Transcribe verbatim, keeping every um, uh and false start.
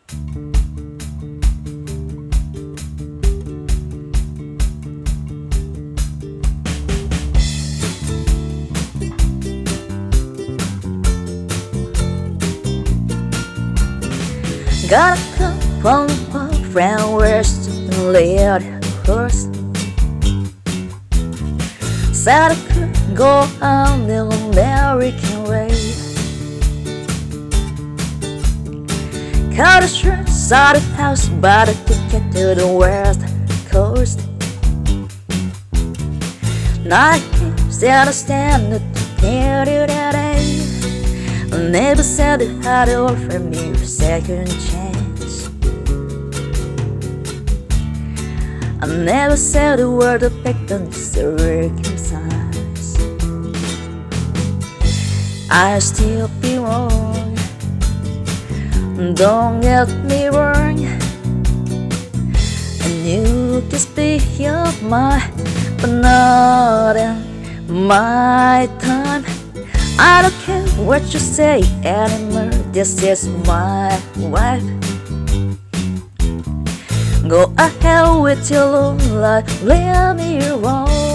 Gotta come from far from west and lead first. Said I could go on the American way. Cut a shirt, saw the house, bought a ticket to the west coast. Now I can't still stand it to get you that day. I never said it had to offer me a second chance. I never said a word of back on the circumstance. I still be wrong, don't get me wrong. And you can speak of mine, but not in my time. I don't care what you say anymore, this is my wife. Go ahead with your own life, leave me alone.